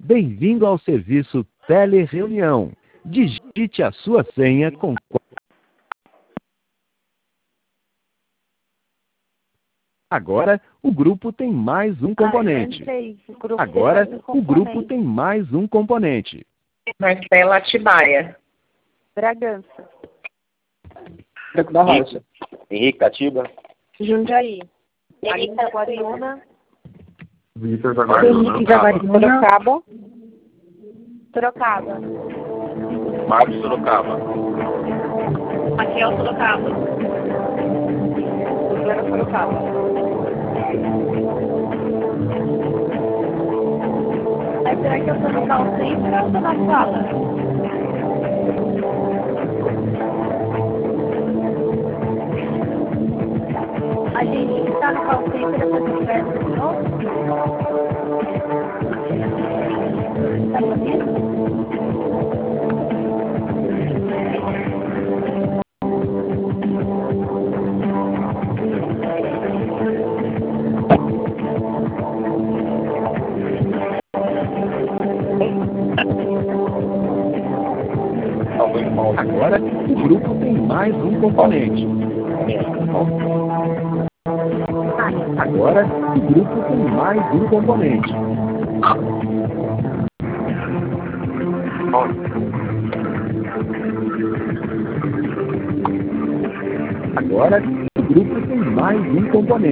Bem-vindo ao serviço Telereunião. Digite a sua senha com... Agora, o grupo tem mais um componente. Agora, o grupo tem mais um componente. Marcela Atibaia. Bragança. Franco da Rocha. Henrique Catiba. Jundiaí. Alissa Guariúna. Vitor Zaguariúna. Henrique Zaguariúna. Sorocaba. Sorocaba. Marcos Sorocaba. Raquel Sorocaba. Juliana Sorocaba. Mas será que eu tô no call center ou eu tô na sala? A gente está no call center depois do inverno de novo? Tá ouvindo? Agora, o grupo tem mais um componente. Agora, o grupo tem mais um componente. Agora, o grupo tem mais um componente.